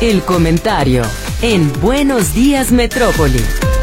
El comentario en Buenos Días Metrópoli.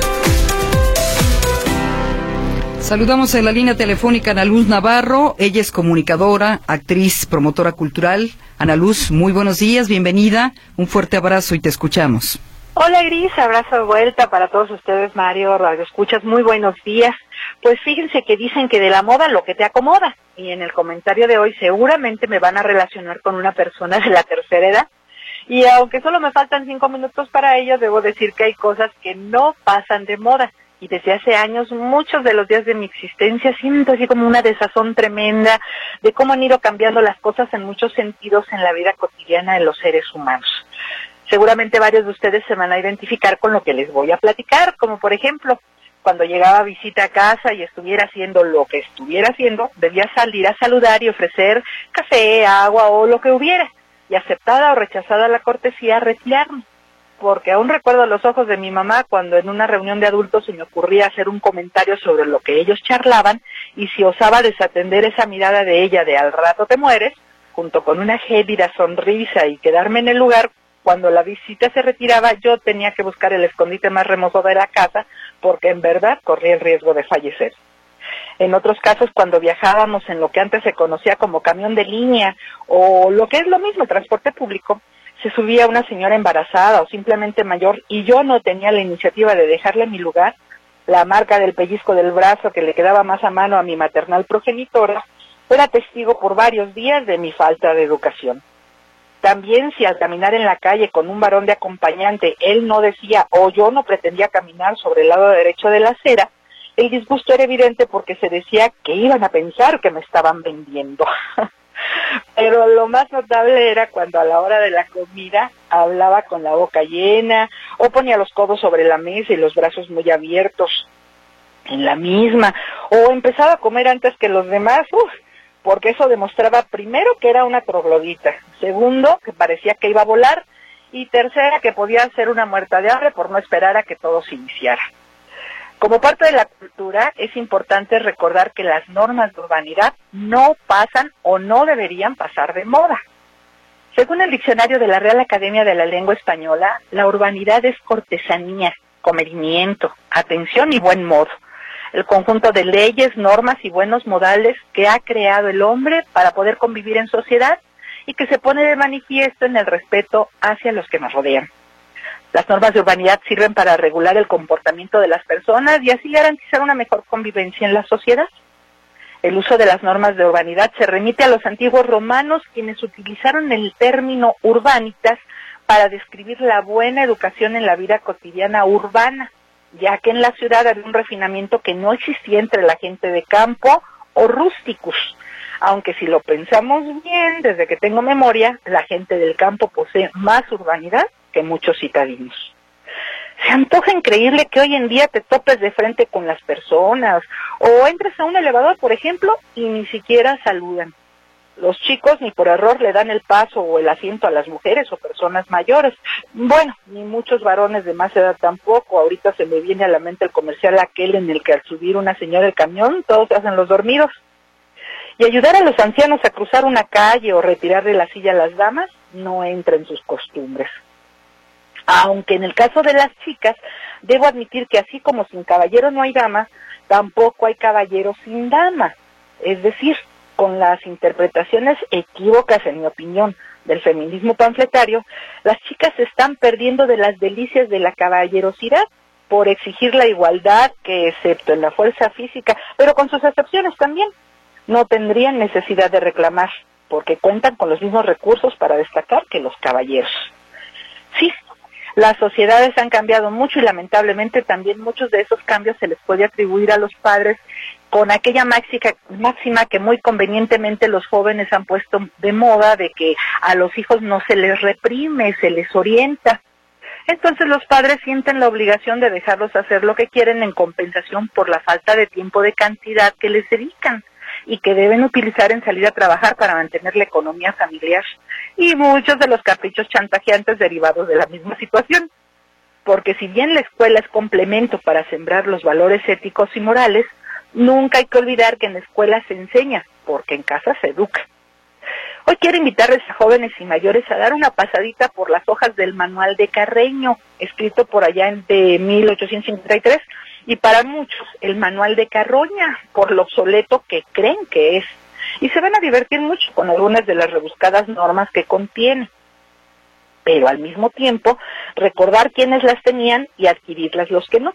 Saludamos en la línea telefónica a Ana Luz Navarro. Ella es comunicadora, actriz, promotora cultural. Ana Luz, muy buenos días, bienvenida. Un fuerte abrazo y te escuchamos. Hola Gris, abrazo de vuelta para todos ustedes, Mario, Radio Escuchas, muy buenos días. Pues fíjense que dicen que de la moda lo que te acomoda. Y en el comentario de hoy seguramente me van a relacionar con una persona de la tercera edad. Y aunque solo me faltan 5 minutos para ello, debo decir que hay cosas que no pasan de moda. Y desde hace años, muchos de los días de mi existencia, siento así como una desazón tremenda de cómo han ido cambiando las cosas en muchos sentidos en la vida cotidiana de los seres humanos. Seguramente varios de ustedes se van a identificar con lo que les voy a platicar, como por ejemplo, cuando llegaba a visita a casa y estuviera haciendo lo que estuviera haciendo, debía salir a saludar y ofrecer café, agua o lo que hubiera. Y aceptada o rechazada la cortesía, retirarme. Porque aún recuerdo los ojos de mi mamá cuando en una reunión de adultos se me ocurría hacer un comentario sobre lo que ellos charlaban, y si osaba desatender esa mirada de ella de al rato te mueres, junto con una gélida sonrisa y quedarme en el lugar, cuando la visita se retiraba yo tenía que buscar el escondite más remoto de la casa, porque en verdad corría el riesgo de fallecer. En otros casos, cuando viajábamos en lo que antes se conocía como camión de línea, o lo que es lo mismo, transporte público, se subía una señora embarazada o simplemente mayor, y yo no tenía la iniciativa de dejarle mi lugar, la marca del pellizco del brazo que le quedaba más a mano a mi maternal progenitora, era testigo por varios días de mi falta de educación. También si al caminar en la calle con un varón de acompañante, él no decía o yo no pretendía caminar sobre el lado derecho de la acera, el disgusto era evidente porque se decía que iban a pensar que me estaban vendiendo. Pero lo más notable era cuando a la hora de la comida hablaba con la boca llena, o ponía los codos sobre la mesa y los brazos muy abiertos en la misma, o empezaba a comer antes que los demás, porque eso demostraba primero que era una troglodita, segundo que parecía que iba a volar, y tercera que podía ser una muerta de hambre por no esperar a que todo se iniciara. Como parte de la cultura, es importante recordar que las normas de urbanidad no pasan o no deberían pasar de moda. Según el diccionario de la Real Academia de la Lengua Española, la urbanidad es cortesanía, comedimiento, atención y buen modo. El conjunto de leyes, normas y buenos modales que ha creado el hombre para poder convivir en sociedad y que se pone de manifiesto en el respeto hacia los que nos rodean. Las normas de urbanidad sirven para regular el comportamiento de las personas y así garantizar una mejor convivencia en la sociedad. El uso de las normas de urbanidad se remite a los antiguos romanos, quienes utilizaron el término urbanitas para describir la buena educación en la vida cotidiana urbana, ya que en la ciudad había un refinamiento que no existía entre la gente de campo o rústicos. Aunque si lo pensamos bien, desde que tengo memoria, la gente del campo posee más urbanidad que muchos citadinos. Se antoja increíble que hoy en día te topes de frente con las personas, o entres a un elevador, por ejemplo, y ni siquiera saludan. Los chicos ni por error le dan el paso o el asiento a las mujeres o personas mayores. Bueno, ni muchos varones de más edad tampoco. Ahorita se me viene a la mente el comercial aquel en el que al subir una señora al camión, todos se hacen los dormidos. Y ayudar a los ancianos a cruzar una calle o retirarle la silla a las damas no entra en sus costumbres. Aunque en el caso de las chicas, debo admitir que así como sin caballero no hay dama, tampoco hay caballero sin dama. Es decir, con las interpretaciones equívocas, en mi opinión, del feminismo panfletario, las chicas se están perdiendo de las delicias de la caballerosidad por exigir la igualdad que, excepto en la fuerza física, pero con sus excepciones también, no tendrían necesidad de reclamar, porque cuentan con los mismos recursos para destacar que los caballeros. Sí, las sociedades han cambiado mucho y lamentablemente también muchos de esos cambios se les puede atribuir a los padres con aquella máxima que muy convenientemente los jóvenes han puesto de moda de que a los hijos no se les reprime, se les orienta. Entonces los padres sienten la obligación de dejarlos hacer lo que quieren en compensación por la falta de tiempo de cantidad que les dedican y que deben utilizar en salir a trabajar para mantener la economía familiar, y muchos de los caprichos chantajeantes derivados de la misma situación. Porque si bien la escuela es complemento para sembrar los valores éticos y morales, nunca hay que olvidar que en la escuela se enseña, porque en casa se educa. Hoy quiero invitarles a jóvenes y mayores a dar una pasadita por las hojas del Manual de Carreño, escrito por allá de 1853, y para muchos el Manual de Carroña, por lo obsoleto que creen que es. Y se van a divertir mucho con algunas de las rebuscadas normas que contiene, pero al mismo tiempo recordar quiénes las tenían y adquirirlas los que no.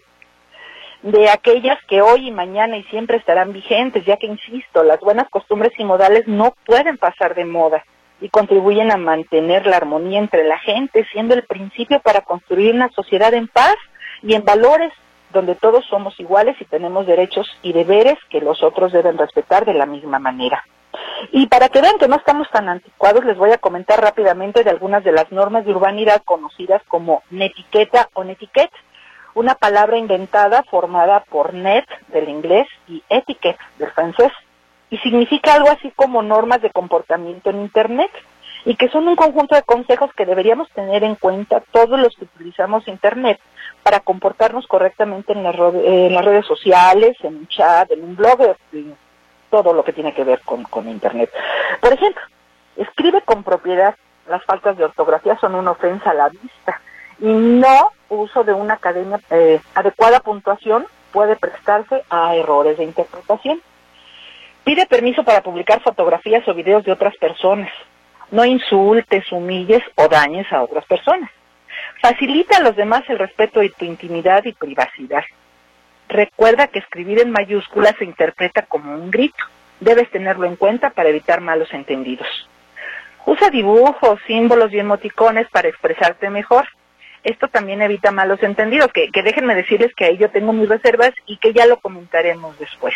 De aquellas que hoy y mañana y siempre estarán vigentes, ya que, insisto, las buenas costumbres y modales no pueden pasar de moda y contribuyen a mantener la armonía entre la gente, siendo el principio para construir una sociedad en paz y en valores, donde todos somos iguales y tenemos derechos y deberes que los otros deben respetar de la misma manera. Y para que vean que no estamos tan anticuados, les voy a comentar rápidamente de algunas de las normas de urbanidad conocidas como netiqueta o netiquette, una palabra inventada formada por net, del inglés, y etiquette, del francés, y significa algo así como normas de comportamiento en Internet, y que son un conjunto de consejos que deberíamos tener en cuenta todos los que utilizamos Internet para comportarnos correctamente en las redes sociales, en un chat, en un blog, en todo lo que tiene que ver con Internet. Por ejemplo, escribe con propiedad. Las faltas de ortografía son una ofensa a la vista, y no uso de una adecuada puntuación puede prestarse a errores de interpretación. Pide permiso para publicar fotografías o videos de otras personas. No insultes, humilles o dañes a otras personas. Facilita a los demás el respeto de tu intimidad y privacidad. Recuerda que escribir en mayúsculas se interpreta como un grito. Debes tenerlo en cuenta para evitar malos entendidos. Usa dibujos, símbolos y emoticones para expresarte mejor. Esto también evita malos entendidos, que déjenme decirles que ahí yo tengo mis reservas y que ya lo comentaremos después.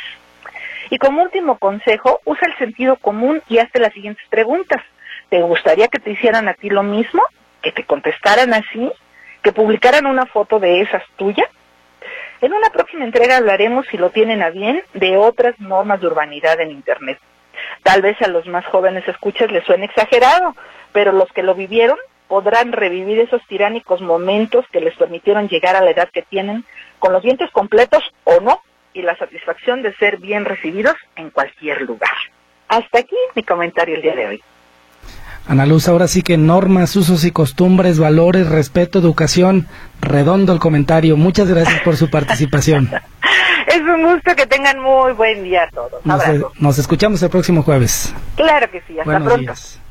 Y como último consejo, usa el sentido común y hazte las siguientes preguntas. ¿Te gustaría que te hicieran a ti lo mismo? ¿Que te contestaran así? ¿Que publicaran una foto de esas tuya? En una próxima entrega hablaremos, si lo tienen a bien, de otras normas de urbanidad en Internet. Tal vez a los más jóvenes escuchas les suene exagerado, pero los que lo vivieron podrán revivir esos tiránicos momentos que les permitieron llegar a la edad que tienen, con los dientes completos o no, y la satisfacción de ser bien recibidos en cualquier lugar. Hasta aquí mi comentario el día de hoy. Ana Luz, ahora sí que normas, usos y costumbres, valores, respeto, educación, redondo el comentario. Muchas gracias por su participación. Es un gusto, que tengan muy buen día a todos. Nos escuchamos el próximo jueves. Claro que sí, hasta Buenos pronto. días.